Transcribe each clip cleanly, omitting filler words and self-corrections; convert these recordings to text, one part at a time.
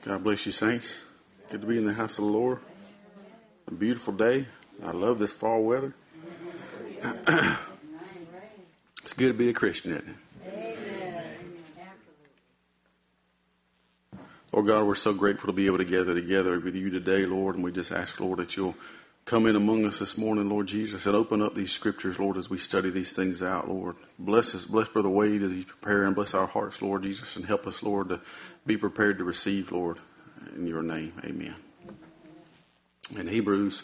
God bless you, saints. Good to be in the house of the Lord. A beautiful day. I love this fall weather. It's good to be a Christian, isn't it? Lord God, we're so grateful to be able to gather together with you today, Lord, and we just ask, Lord, that you'll come in among us this morning, Lord Jesus, and open up these scriptures, Lord, as we study these things out, Lord. Bless us, bless Brother Wade as he's preparing, bless our hearts, Lord Jesus, and help us, Lord, to be prepared to receive, Lord, in your name. Amen. In Hebrews,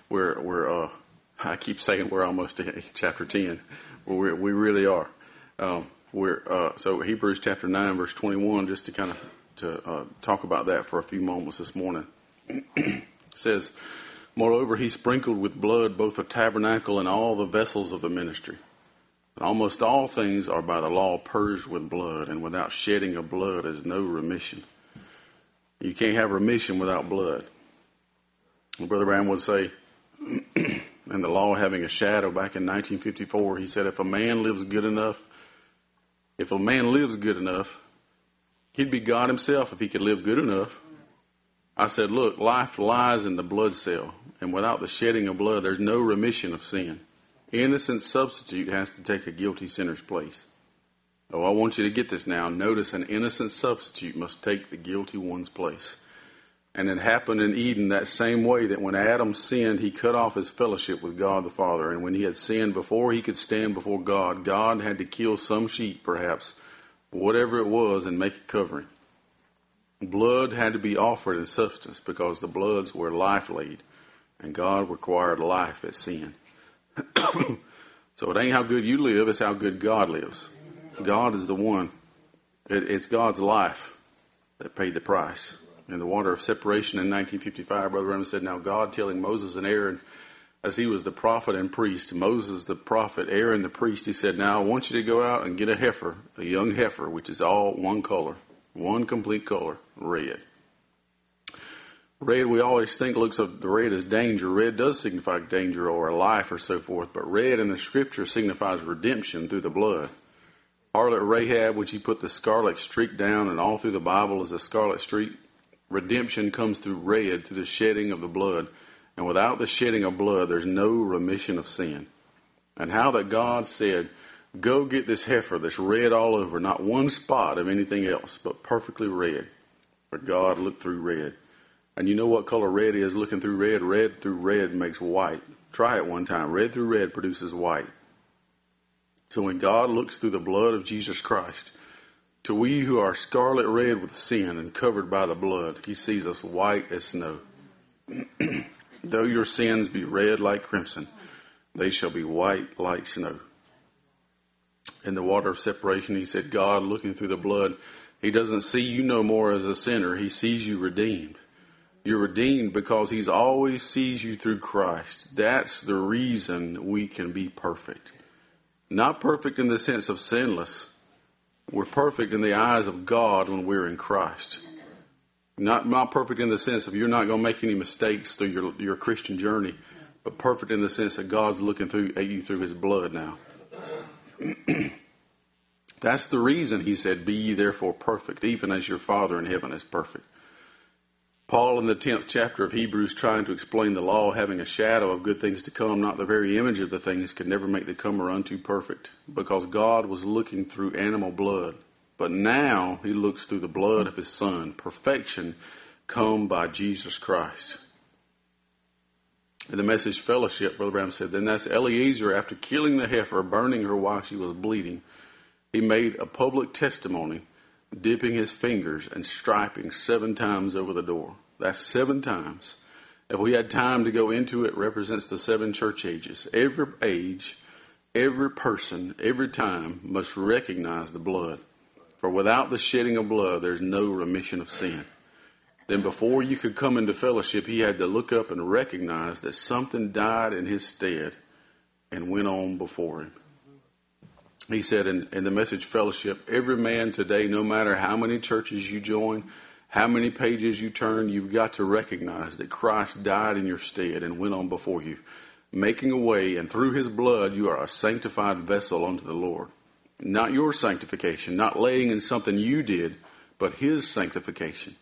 I keep saying we're almost to chapter 10. Well, we really are. So Hebrews chapter 9, verse 21, just to kind of talk about that for a few moments this morning. It says, moreover, he sprinkled with blood both the tabernacle and all the vessels of the ministry. And almost all things are by the law purged with blood, and without shedding of blood is no remission. You can't have remission without blood. Brother Brown would say, and the law having a shadow back in 1954, he said, if a man lives good enough, he'd be God himself if he could live good enough. I said, look, life lies in the blood cell, and without the shedding of blood, there's no remission of sin. Innocent substitute has to take a guilty sinner's place. Oh, I want you to get this now. Notice an innocent substitute must take the guilty one's place. And it happened in Eden that same way, that when Adam sinned, he cut off his fellowship with God the Father. And when he had sinned, before he could stand before God, God had to kill some sheep, perhaps, whatever it was, and make a covering. Blood had to be offered in substance because the bloods were life laid, and God required life at sin. So it ain't how good you live, it's how good God lives. God is the one. It's God's life that paid the price. In the water of separation in 1955, Brother Branham said, now God telling Moses and Aaron, as he was the prophet and priest, Moses the prophet, Aaron the priest, he said, now I want you to go out and get a heifer, a young heifer, which is all one color, one complete color, red. Red, we always think looks of the red as danger. Red does signify danger or a life or so forth, but red in the scripture signifies redemption through the blood. Harlot Rahab, when she put the scarlet streak down, and all through the Bible is a scarlet streak, redemption comes through red, through the shedding of the blood. And without the shedding of blood, there's no remission of sin. And how that God said, go get this heifer that's red all over, not one spot of anything else, but perfectly red. But God looked through red. And you know what color red is looking through red? Red through red makes white. Try it one time. Red through red produces white. So when God looks through the blood of Jesus Christ, to we who are scarlet red with sin and covered by the blood, he sees us white as snow. Though your sins be red like crimson, they shall be white like snow. In the water of separation, he said, God looking through the blood, he doesn't see you no more as a sinner. He sees you redeemed. You're redeemed because he's always sees you through Christ. That's the reason we can be perfect. Not perfect in the sense of sinless. We're perfect in the eyes of God when we're in Christ. Not perfect in the sense of you're not going to make any mistakes through your Christian journey, but perfect in the sense that God's looking at you through his blood now. That's the reason he said, be ye therefore perfect, even as your Father in heaven is perfect. Paul in the 10th chapter of Hebrews, trying to explain the law having a shadow of good things to come, not the very image of the things, could never make the comer unto perfect, because God was looking through animal blood. But now he looks through the blood of his Son. Perfection come by Jesus Christ. In the Message Fellowship, Brother Branham said, then that's Eliezer, after killing the heifer, burning her while she was bleeding, he made a public testimony, dipping his fingers and striping 7 times over the door. That's 7 times. If we had time to go into it, represents the 7 church ages. Every age, every person, every time must recognize the blood. For without the shedding of blood, there's no remission of sin. Then before you could come into fellowship, he had to look up and recognize that something died in his stead and went on before him. He said in the Message Fellowship, every man today, no matter how many churches you join, how many pages you turn, you've got to recognize that Christ died in your stead and went on before you, making a way, and through his blood you are a sanctified vessel unto the Lord. Not your sanctification, not laying in something you did, but his sanctification.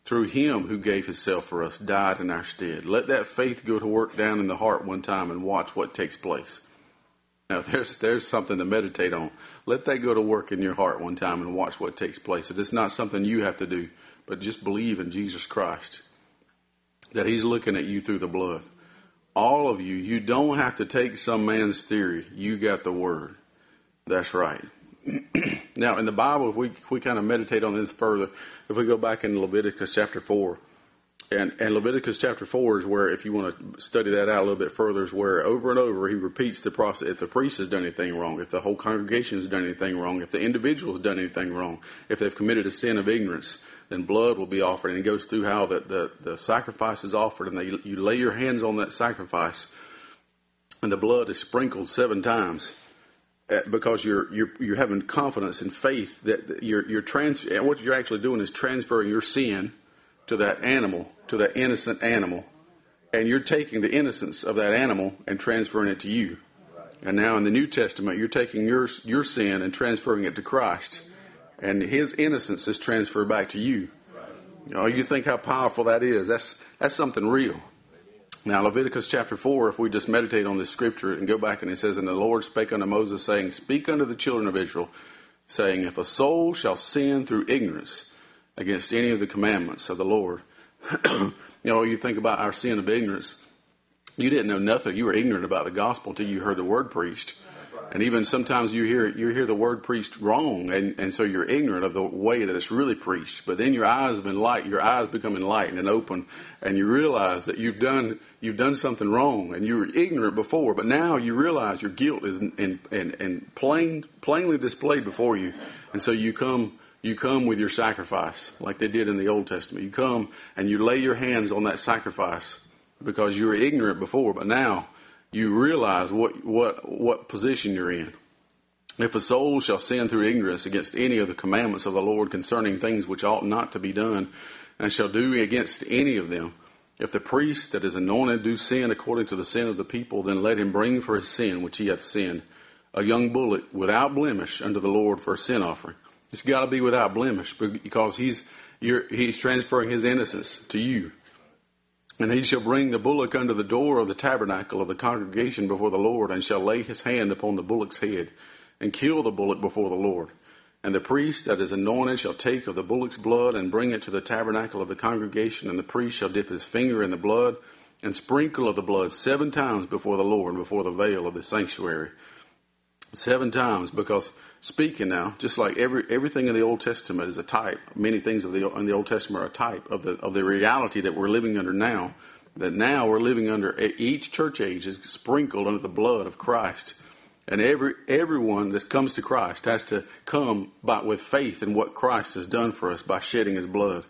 through him who gave himself for us, died in our stead. Let that faith go to work down in the heart one time and watch what takes place. Now, there's something to meditate on. Let that go to work in your heart one time and watch what takes place. It is not something you have to do, but just believe in Jesus Christ, that he's looking at you through the blood. All of you, you don't have to take some man's theory. You got the word. That's right. Now, in the Bible, if we kind of meditate on this further, if we go back in Leviticus chapter 4, and Leviticus chapter 4 is where, if you want to study that out a little bit further, is where over and over he repeats the process. If the priest has done anything wrong, if the whole congregation has done anything wrong, if the individual has done anything wrong, if they've committed a sin of ignorance, then blood will be offered. And he goes through how the sacrifice is offered, and you lay your hands on that sacrifice, and the blood is sprinkled 7 times. Because you're having confidence and faith that and what you're actually doing is transferring your sin to that animal, to that innocent animal, and you're taking the innocence of that animal and transferring it to you. And now in the New Testament, you're taking your sin and transferring it to Christ, and his innocence is transferred back to you. You think how powerful that is? That's something real. Now, Leviticus chapter 4, if we just meditate on this scripture and go back, and it says, "And the Lord spake unto Moses, saying, Speak unto the children of Israel, saying, If a soul shall sin through ignorance against any of the commandments of the Lord." You think about our sin of ignorance. You didn't know nothing. You were ignorant about the gospel until you heard the word preached. And even sometimes you hear the word preached wrong, and so you're ignorant of the way that it's really preached. But then your eyes become enlightened and open, and you realize that you've done something wrong, and you were ignorant before, but now you realize your guilt is plainly displayed before you, and so you come with your sacrifice, like they did in the Old Testament. You come and you lay your hands on that sacrifice because you were ignorant before, but now you realize what position you're in. "If a soul shall sin through ignorance against any of the commandments of the Lord concerning things which ought not to be done, and shall do against any of them, if the priest that is anointed do sin according to the sin of the people, then let him bring for his sin which he hath sinned a young bullock without blemish unto the Lord for a sin offering." It's got to be without blemish, because he's transferring his innocence to you. "And he shall bring the bullock unto the door of the tabernacle of the congregation before the Lord, and shall lay his hand upon the bullock's head, and kill the bullock before the Lord. And the priest that is anointed shall take of the bullock's blood, and bring it to the tabernacle of the congregation, and the priest shall dip his finger in the blood, and sprinkle of the blood 7 times before the Lord, before the veil of the sanctuary." 7 times, because speaking now, just like everything in the Old Testament is a type. Many things in the Old Testament are a type of the reality that we're living under now. That now we're living under. Each church age is sprinkled under the blood of Christ, and everyone that comes to Christ has to come with faith in what Christ has done for us by shedding His blood.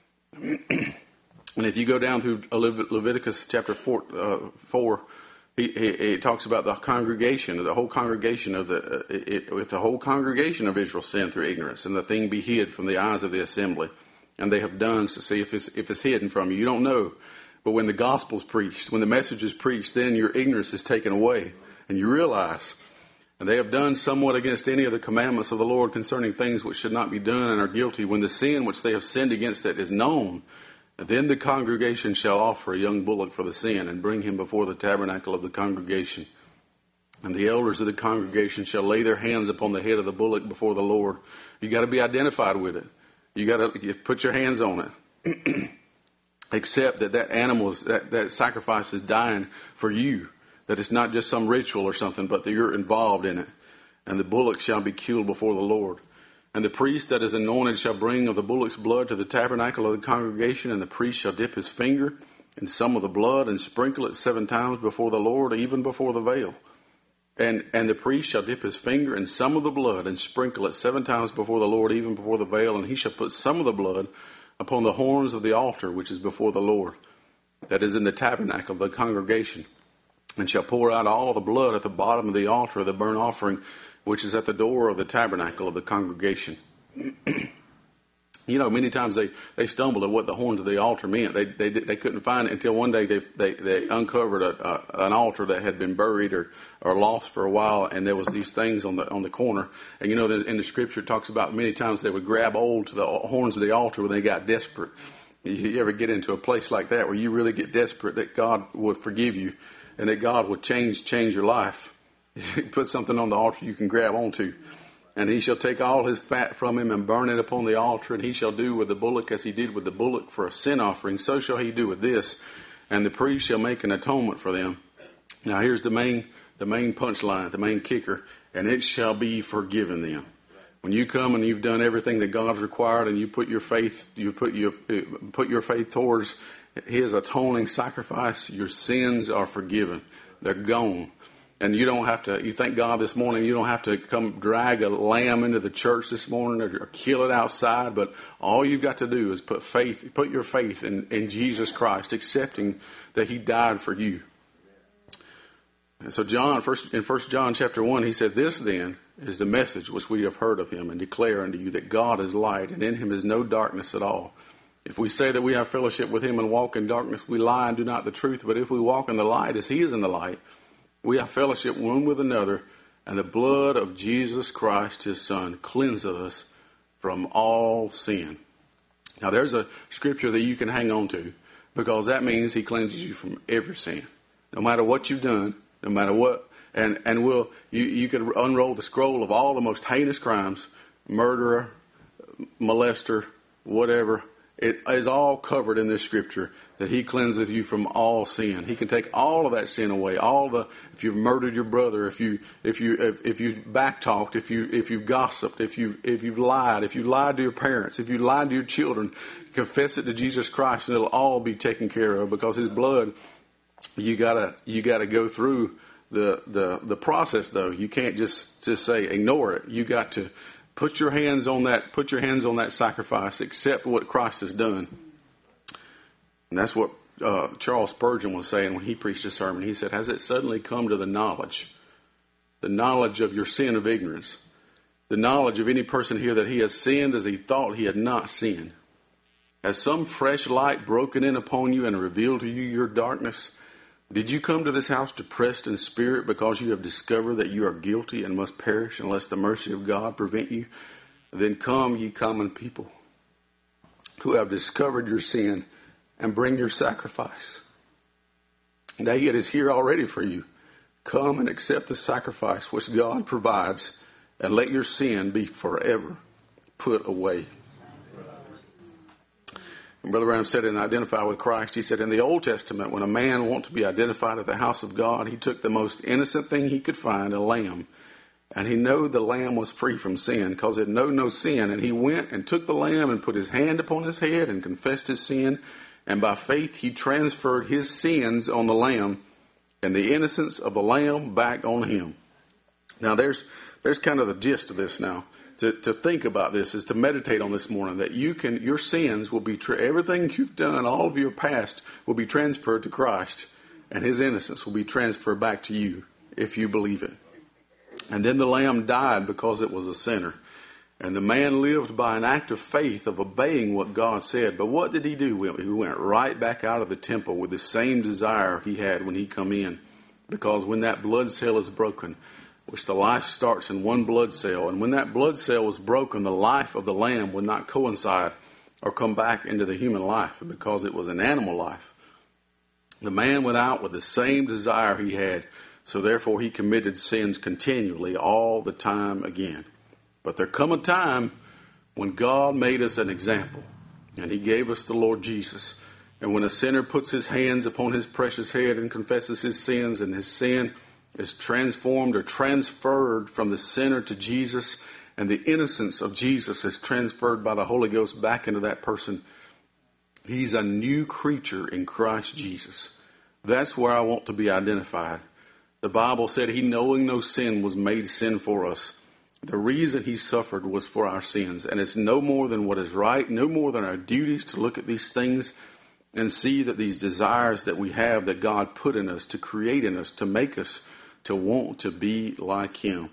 And if you go down through Leviticus chapter 4. He talks about the congregation, the whole congregation if the whole congregation of Israel sinned through ignorance, and the thing be hid from the eyes of the assembly, and they have done to see if it's hidden from you. You don't know, but when the gospel's preached, when the message is preached, then your ignorance is taken away, and you realize. "And they have done somewhat against any of the commandments of the Lord concerning things which should not be done, and are guilty. When the sin which they have sinned against it is known, then the congregation shall offer a young bullock for the sin, and bring him before the tabernacle of the congregation. And the elders of the congregation shall lay their hands upon the head of the bullock before the Lord." You got to be identified with it. You got to put your hands on it. Except that animal, that sacrifice is dying for you. That it's not just some ritual or something, but that you're involved in it. "And the bullock shall be killed before the Lord. And the priest that is anointed shall bring of the bullock's blood to the tabernacle of the congregation, and the priest shall dip his finger in some of the blood, and sprinkle it 7 times before the Lord, even before the veil. And the priest shall dip his finger in some of the blood, and sprinkle it 7 times before the Lord, even before the veil, and he shall put some of the blood upon the horns of the altar which is before the Lord, that is in the tabernacle of the congregation, and shall pour out all the blood at the bottom of the altar of the burnt offering, which is at the door of the tabernacle of the congregation." Many times they stumbled at what the horns of the altar meant. They couldn't find it until one day they uncovered an altar that had been buried or lost for a while, and there was these things on the corner. And in the scripture it talks about many times they would grab hold to the horns of the altar when they got desperate. You ever get into a place like that where you really get desperate that God would forgive you and that God would change your life? Put something on the altar you can grab onto. And he shall take all his fat from him and burn it upon the altar, and he shall do with the bullock as he did with the bullock for a sin offering. So shall he do with this, and the priest shall make an atonement for them. Now here's the main punchline, the main kicker, and it shall be forgiven them. When you come and you've done everything that God's required, and you put your faith towards his atoning sacrifice, your sins are forgiven. They're gone. And you don't have to, you thank God this morning, you don't have to come drag a lamb into the church this morning or kill it outside, but all you've got to do is put your faith in Jesus Christ, accepting that he died for you. And so in 1 John chapter 1, he said, "This then is the message which we have heard of him and declare unto you, that God is light, and in him is no darkness at all. If we say that we have fellowship with him and walk in darkness, we lie and do not the truth. But if we walk in the light as he is in the light, we have fellowship one with another, and the blood of Jesus Christ, his Son, cleanseth us from all sin." Now, there's a scripture that you can hang on to, because that means he cleanses you from every sin. No matter what you've done, no matter what, and you could unroll the scroll of all the most heinous crimes, murderer, molester, whatever. It is all covered in this scripture, that he cleanses you from all sin. He can take all of that sin away. If you've murdered your brother, if you've backtalked, if you've gossiped, if you've lied to your parents, if you lied to your children, confess it to Jesus Christ, and it'll all be taken care of, because his blood. You gotta go through the process, though. You can't just say ignore it. You got to put your hands on that sacrifice, accept what Christ has done. And that's what Charles Spurgeon was saying when he preached a sermon. He said, "Has it suddenly come to the knowledge of your sin of ignorance, the knowledge of any person here that he has sinned as he thought he had not sinned? Has some fresh light broken in upon you and revealed to you your darkness? Did you come to this house depressed in spirit because you have discovered that you are guilty and must perish unless the mercy of God prevent you? Then come, ye common people, who have discovered your sin, and bring your sacrifice. Now it is here already for you. Come and accept the sacrifice which God provides, and let your sin be forever put away." And Brother Branham said, in Identify with Christ, he said, in the Old Testament, when a man wanted to be identified at the house of God, he took the most innocent thing he could find, a lamb. And he knowed the lamb was free from sin, because it knowed no sin. And he went and took the lamb and put his hand upon his head and confessed his sin. And by faith he transferred his sins on the lamb, and the innocence of the lamb back on him. Now there's kind of the gist of this now. To think about this is to meditate on this morning, that your sins will be, everything you've done, all of your past will be transferred to Christ, and his innocence will be transferred back to you if you believe it. And then the lamb died because it was a sinner. And the man lived by an act of faith of obeying what God said. But what did he do? He went right back out of the temple with the same desire he had when he come in. Because when that blood cell is broken, which the life starts in one blood cell, and when that blood cell was broken, the life of the lamb would not coincide or come back into the human life, because it was an animal life. The man went out with the same desire he had, so therefore he committed sins continually all the time again. But there come a time when God made us an example, and he gave us the Lord Jesus. And when a sinner puts his hands upon his precious head and confesses his sins, and his sin is transformed or transferred from the sinner to Jesus, and the innocence of Jesus is transferred by the Holy Ghost back into that person, he's a new creature in Christ Jesus. That's where I want to be identified. The Bible said he, knowing no sin, was made sin for us. The reason he suffered was for our sins. And it's no more than what is right, no more than our duties to look at these things and see that these desires that we have, that God put in us, to create in us, to make us to want to be like him.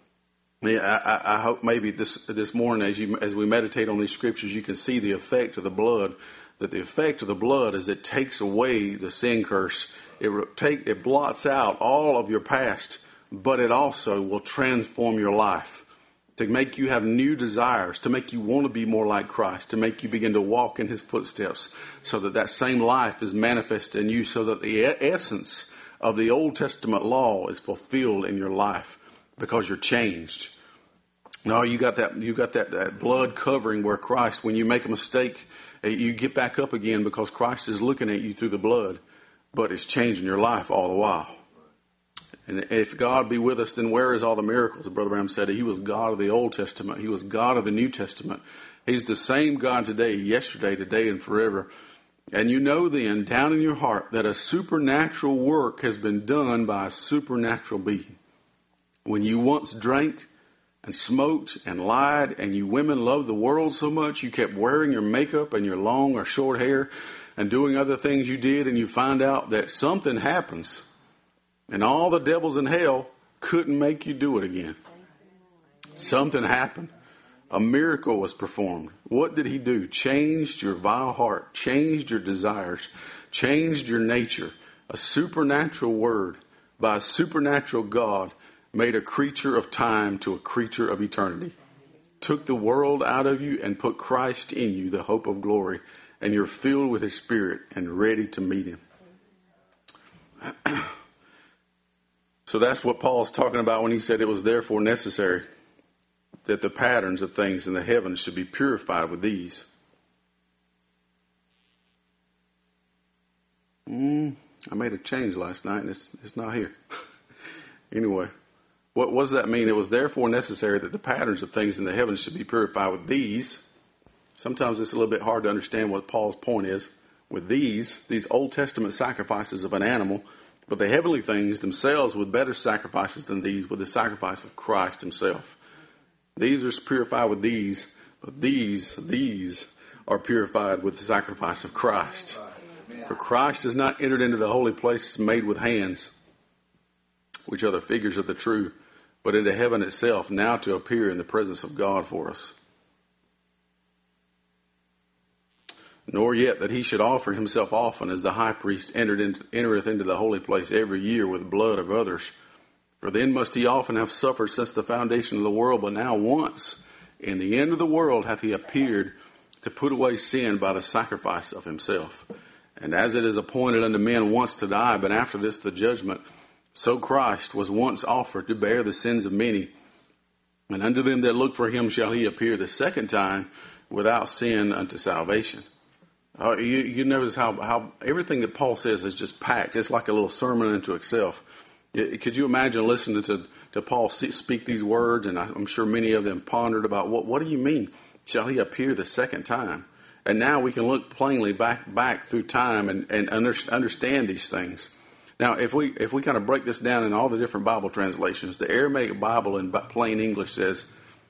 I hope maybe this morning, as we meditate on these scriptures, you can see the effect of the blood. That the effect of the blood is it takes away the sin curse. It blots out all of your past, but it also will transform your life. to make you have new desires, to make you want to be more like Christ, to make you begin to walk in his footsteps, so that that same life is manifest in you, so that the essence of the Old Testament law is fulfilled in your life because you're changed. No, you got that blood covering where Christ, when you make a mistake, you get back up again because Christ is looking at you through the blood, but it's changing your life all the while. And if God be with us, then where is all the miracles? Brother Branham said he was God of the Old Testament. He was God of the New Testament. He's the same God today, yesterday, today, and forever. And you know then, down in your heart, that a supernatural work has been done by a supernatural being. When you once drank and smoked and lied, and you women loved the world so much, you kept wearing your makeup and your long or short hair and doing other things you did, and you find out that something happens. And all the devils in hell couldn't make you do it again. Something happened. A miracle was performed. What did he do? Changed your vile heart, changed your desires, changed your nature. A supernatural word by a supernatural God made a creature of time to a creature of eternity. Took the world out of you and put Christ in you, the hope of glory. And you're filled with his Spirit and ready to meet him. So that's what Paul's talking about when he said it was therefore necessary that the patterns of things in the heavens should be purified with these. I made a change last night and it's not here. Anyway, what does that mean? It was therefore necessary that the patterns of things in the heavens should be purified with these. Sometimes it's a little bit hard to understand what Paul's point is. With these Old Testament sacrifices of an animal, but the heavenly things themselves with better sacrifices than these, with the sacrifice of Christ himself. These are purified with these, but these are purified with the sacrifice of Christ. For Christ has not entered into the holy places made with hands, which are the figures of the true, but into heaven itself, now to appear in the presence of God for us. Nor yet that he should offer himself often, as the high priest entereth into the holy place every year with blood of others. For then must he often have suffered since the foundation of the world, but now once, in the end of the world, hath he appeared to put away sin by the sacrifice of himself. And as it is appointed unto men once to die, but after this the judgment, so Christ was once offered to bear the sins of many. And unto them that look for him shall he appear the second time without sin unto salvation. You notice how everything that Paul says is just packed. It's like a little sermon into itself. Could you imagine listening to Paul speak these words? And I'm sure many of them pondered about, what do you mean? Shall he appear the second time? And now we can look plainly back through time and understand these things. Now, if we kind of break this down in all the different Bible translations, the Aramaic Bible in plain English says,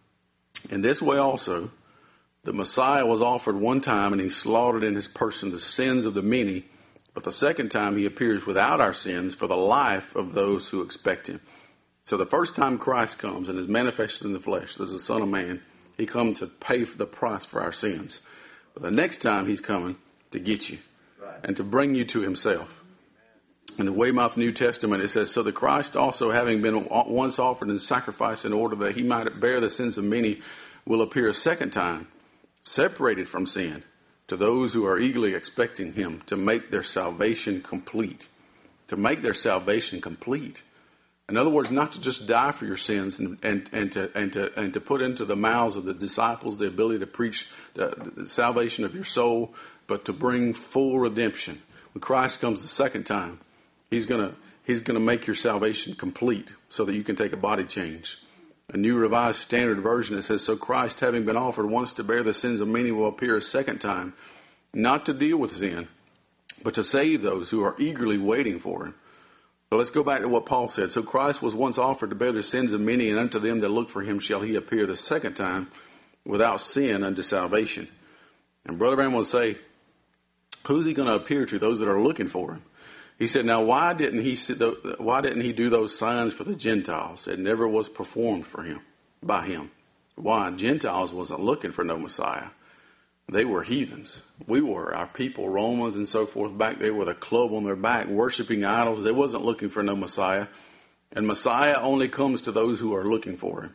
in this way also, the Messiah was offered one time, and he slaughtered in his person the sins of the many. But the second time he appears without our sins for the life of those who expect him. So the first time Christ comes and is manifested in the flesh as the Son of Man, he comes to pay for the price for our sins. But the next time he's coming to get you and to bring you to himself. In the Weymouth New Testament it says, so the Christ also, having been once offered in sacrifice in order that he might bear the sins of many, will appear a second time, separated from sin, to those who are eagerly expecting him to make their salvation complete. To make their salvation complete. In other words, not to just die for your sins and to put into the mouths of the disciples the ability to preach the salvation of your soul, but to bring full redemption. When Christ comes the second time, he's gonna make your salvation complete so that you can take a body change. A New Revised Standard Version, it says, so Christ, having been offered once to bear the sins of many, will appear a second time, not to deal with sin, but to save those who are eagerly waiting for him. So let's go back to what Paul said. So Christ was once offered to bear the sins of many, and unto them that look for him shall he appear the second time without sin unto salvation. And Brother Branham will say, who's he going to appear to? Those that are looking for him. He said, now why didn't he do those signs for the Gentiles? It never was performed for him, by him. Why? Gentiles wasn't looking for no Messiah. They were heathens. We were, our people, Romans and so forth, back there with a club on their back, worshiping idols. They wasn't looking for no Messiah. And Messiah only comes to those who are looking for him.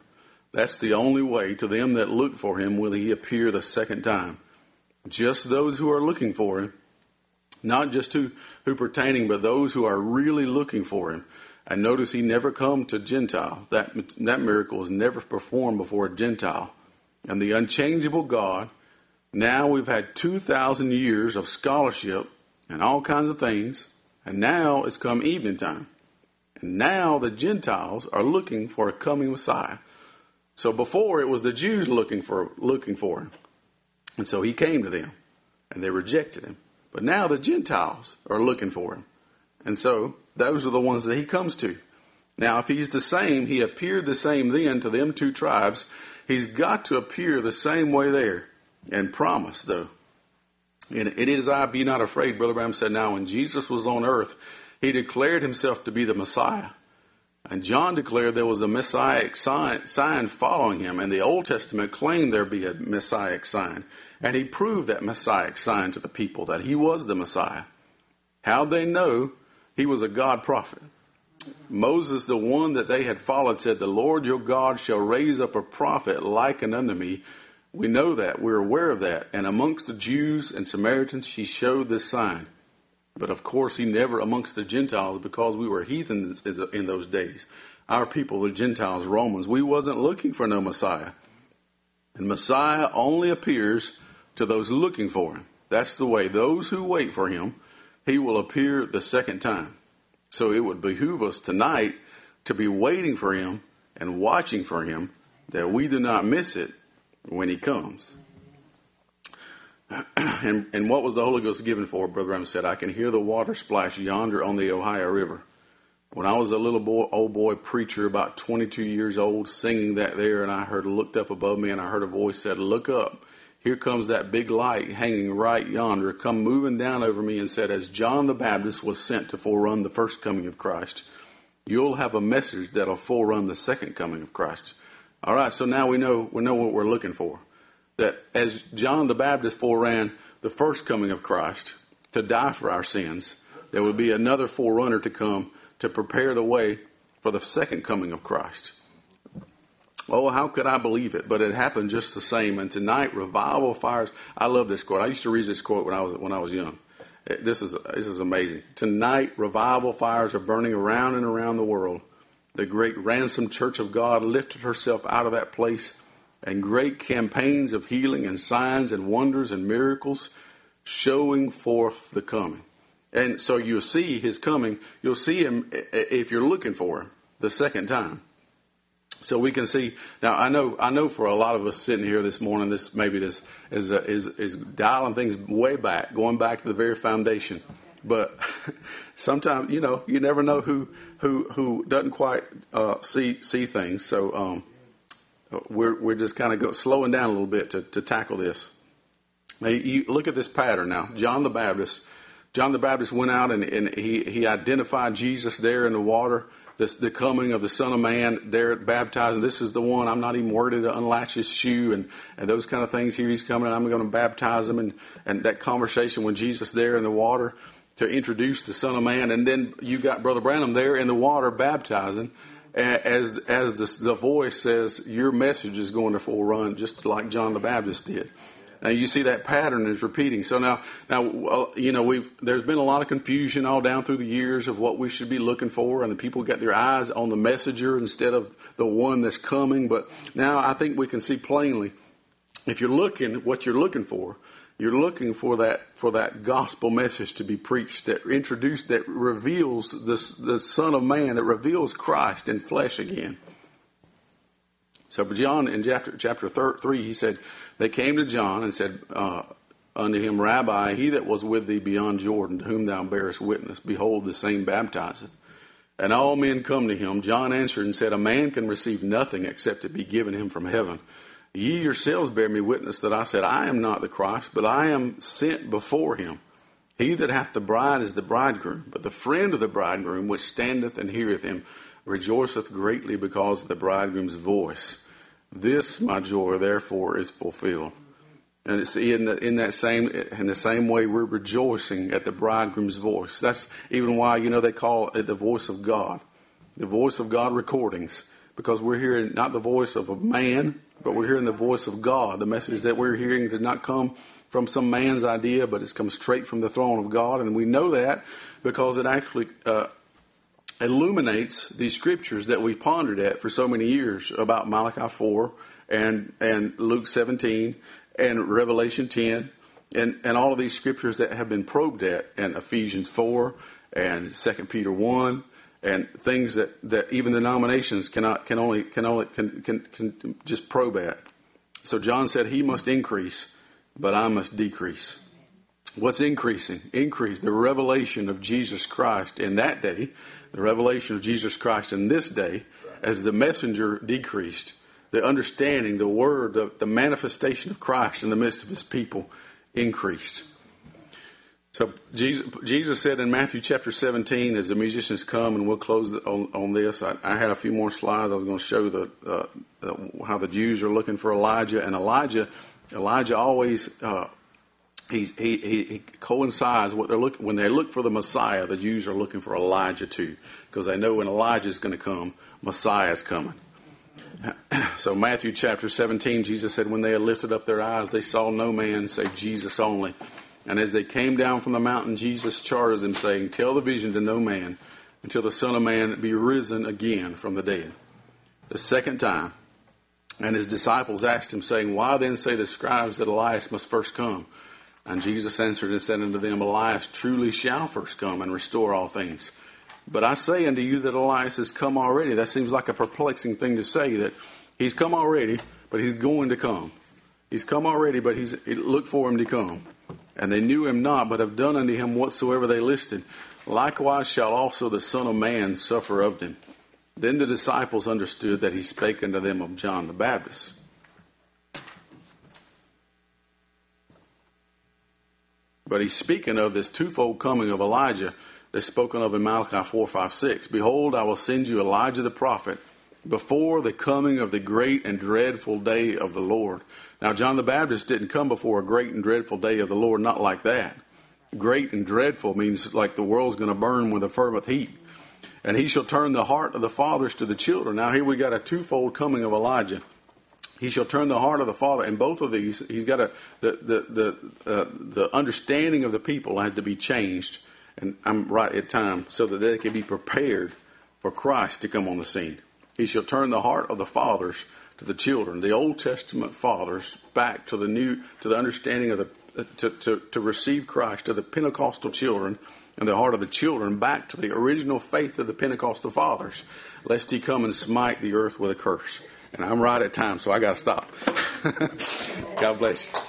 That's the only way. To them that look for him will he appear the second time. Just those who are looking for him, not just who pertaining, but those who are really looking for him. And notice he never come to Gentile. That miracle was never performed before a Gentile. And the unchangeable God, now we've had 2,000 years of scholarship and all kinds of things, and now it's come evening time. And now the Gentiles are looking for a coming Messiah. So before it was the Jews looking for him. And so he came to them, and they rejected him. But now the Gentiles are looking for him. And so those are the ones that he comes to. Now, if he's the same, he appeared the same then to them two tribes. He's got to appear the same way there and promise, though. And it is I, be not afraid, Brother Branham said. Now, when Jesus was on earth, he declared himself to be the Messiah. And John declared there was a Messianic sign following him. And the Old Testament claimed there be a Messianic sign. And he proved that Messianic sign to the people, that he was the Messiah. How'd they know? He was a God prophet. Moses, the one that they had followed, said, the Lord your God shall raise up a prophet likened unto me. We know that. We're aware of that. And amongst the Jews and Samaritans, he showed this sign. But of course, he never amongst the Gentiles, because we were heathens in those days. Our people, the Gentiles, Romans, we wasn't looking for no Messiah. And Messiah only appears to those looking for him. That's the way. Those who wait for him, he will appear the second time. So it would behoove us tonight to be waiting for him and watching for him, that we do not miss it when he comes. And what was the Holy Ghost given for? Brother Branham said, I can hear the water splash yonder on the Ohio River. When I was a old boy preacher, about 22 years old, singing that there, and I looked up above me, and I heard a voice said, look up. Here comes that big light hanging right yonder, come moving down over me, and said, as John the Baptist was sent to forerun the first coming of Christ, you'll have a message that'll forerun the second coming of Christ. All right, so now we know what we're looking for. That as John the Baptist foreran the first coming of Christ to die for our sins, there would be another forerunner to come to prepare the way for the second coming of Christ. Oh, how could I believe it? But it happened just the same. And tonight, revival fires. I love this quote. I used to read this quote when I was young. This is amazing. Tonight, revival fires are burning around and around the world. The great ransomed Church of God lifted herself out of that place, and great campaigns of healing and signs and wonders and miracles showing forth the coming. And so you'll see his coming. You'll see him if you're looking for him the second time. So we can see now. I know for a lot of us sitting here this morning, this is dialing things way back, going back to the very foundation. But sometimes you never know who doesn't quite see things. So we're just kind of slowing down a little bit to tackle this. Now you look at this pattern now. John the Baptist went out and he identified Jesus there in the water. The coming of the Son of Man there baptizing. This is the one. I'm not even worthy to unlatch his shoe and those kind of things. Here he's coming and I'm going to baptize him. And that conversation with Jesus there in the water to introduce the Son of Man. And then you got Brother Branham there in the water baptizing. As the voice says, your message is going to forerun just like John the Baptist did. Now you see that pattern is repeating. So now there's been a lot of confusion all down through the years of what we should be looking for, and the people get their eyes on the messenger instead of the one that's coming. But now I think we can see plainly, if you're looking, what you're looking for that gospel message to be preached, that reveals the Son of Man, that reveals Christ in flesh again. So John in chapter 3, he said, they came to John and said unto him, Rabbi, he that was with thee beyond Jordan, to whom thou bearest witness, behold, the same baptizeth. And all men come to him. John answered and said, a man can receive nothing except it be given him from heaven. Ye yourselves bear me witness that I said, I am not the Christ, but I am sent before him. He that hath the bride is the bridegroom, but the friend of the bridegroom, which standeth and heareth him, rejoiceth greatly because of the bridegroom's voice. This my joy therefore is fulfilled. And it's in the same way we're rejoicing at the bridegroom's voice. That's even why they call it the voice of God. The voice of God recordings. because we're hearing not the voice of a man, but we're hearing the voice of God. The message that we're hearing did not come from some man's idea, but it's come straight from the throne of God. And we know that because it actually illuminates these scriptures that we've pondered at for so many years about Malachi 4 and Luke 17 and Revelation 10 and all of these scriptures that have been probed at, and Ephesians 4 and 2 Peter 1 and things that even denominations can just probe at. So John said he must increase, but I must decrease. What's increasing? Increase the revelation of Jesus Christ in that day, the revelation of Jesus Christ in this day, as the messenger decreased. The understanding, the word, the manifestation of Christ in the midst of his people increased. So Jesus said in Matthew chapter 17, as the musicians come, and we'll close on this. I had a few more slides. I was going to show how the Jews are looking for Elijah, and Elijah always he coincides what they're looking when they look for the Messiah. The Jews are looking for Elijah too, because they know when Elijah is going to come, Messiah is coming. So Matthew chapter 17, Jesus said, when they had lifted up their eyes, they saw no man save Jesus only. And as they came down from the mountain, Jesus charged them, saying, tell the vision to no man until the Son of Man be risen again from the dead. The second time. And his disciples asked him, saying, why then say the scribes that Elias must first come? And Jesus answered and said unto them, Elias truly shall first come and restore all things. But I say unto you that Elias has come already. That seems like a perplexing thing to say, that he's come already, but he's going to come. He's come already, but look for him to come. And they knew him not, but have done unto him whatsoever they listed. Likewise shall also the Son of Man suffer of them. Then the disciples understood that he spake unto them of John the Baptist. But he's speaking of this twofold coming of Elijah that's spoken of in Malachi 4, 5, 6. Behold, I will send you Elijah the prophet before the coming of the great and dreadful day of the Lord. Now, John the Baptist didn't come before a great and dreadful day of the Lord, not like that. Great and dreadful means like the world's going to burn with a fervent heat. And he shall turn the heart of the fathers to the children. Now, here we got a twofold coming of Elijah. He shall turn the heart of the father. And both of these, he's got the understanding of the people had to be changed. And I'm right at time so that they can be prepared for Christ to come on the scene. He shall turn the heart of the fathers to the children, the Old Testament fathers, back to the understanding of to receive Christ, to the Pentecostal children, and the heart of the children back to the original faith of the Pentecostal fathers, lest he come and smite the earth with a curse. And I'm right at time, so I got to stop. God bless you.